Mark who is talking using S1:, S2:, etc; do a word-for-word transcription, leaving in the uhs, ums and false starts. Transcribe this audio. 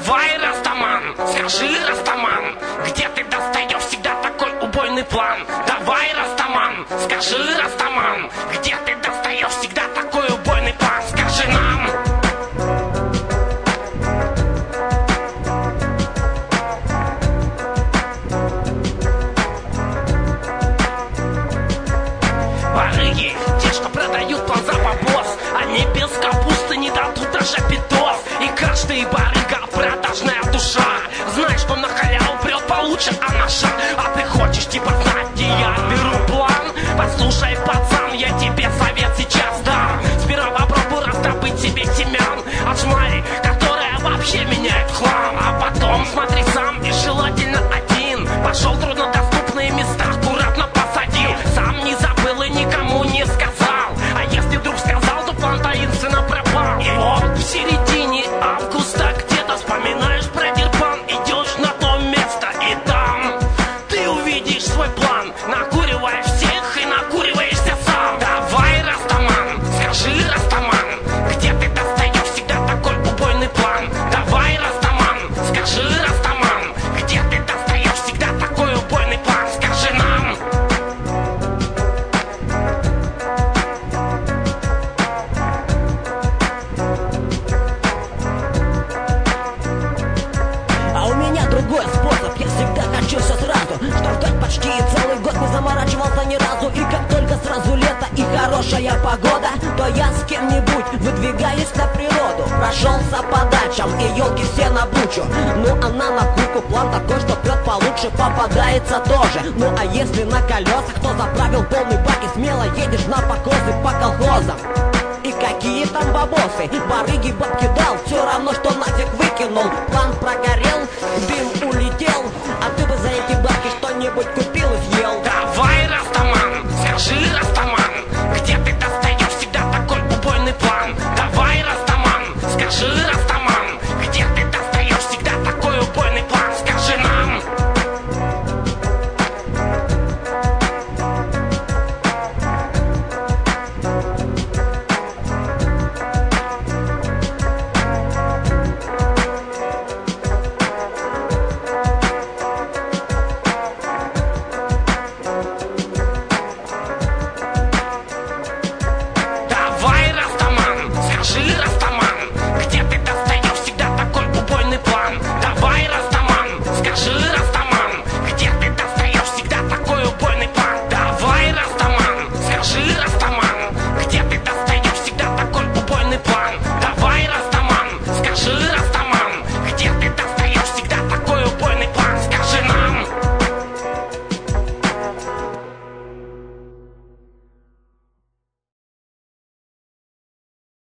S1: Давай, Растаман, скажи, Растаман, где ты достаешь всегда такой убойный план? Давай, Растаман, скажи, Растаман, где ты достаешь всегда такой убойный план? Скажи нам. Барыги, те, что продают план за бабос, они без капусты не дадут даже питос. И каждый барыга продажная душа знает, что на халяву прет получше анаша. А ты хочешь типа знать, где я беру план? Послушай, пацан, я тебе совет сейчас дам. Сперва попробуй раздобыть себе семян от шмали, которая вообще меняет в хлам. А потом смотри сам и желательно один. Пошел в труднодоступные места, аккуратно посадил. Сам не забыл и никому не сказал. А если вдруг сказал, то план таинственно пропал. И вот в середине августа где-то вспоминаешь про дербан, идешь на то место, и там ты увидишь свой план. Накуриваешь всех и накуриваешься сам. Давай, Растаман, скажи, Растаман, где ты достаешь всегда такой убойный план? Давай, Растаман, скажи, Растаман, где ты достаешь всегда такой убойный план? Скажи нам.
S2: А у меня другой способ, я всегда хочу все сразу. Что ждать почти целый год, не заморачивался ни разу. И как только сразу лето и хорошая погода, то я с кем-нибудь выдвигаюсь на природу. Прошелся по дачам и елки все на бучу. Ну а на накуку план такой, что прет получше, попадается тоже. Ну а если на колесах, то заправил полный бак и смело едешь на покосы по колхозам. И какие там бабосы, барыги бабки дал, все равно, что нафиг выкинул. План прогорел, дым улетел, а ты бы за эти бабки что-нибудь купил и съел.
S1: Давай, Растаман, скажи, Растаман, где ты достаешь всегда такой убойный план? Давай, Растаман, скажи, Растаман,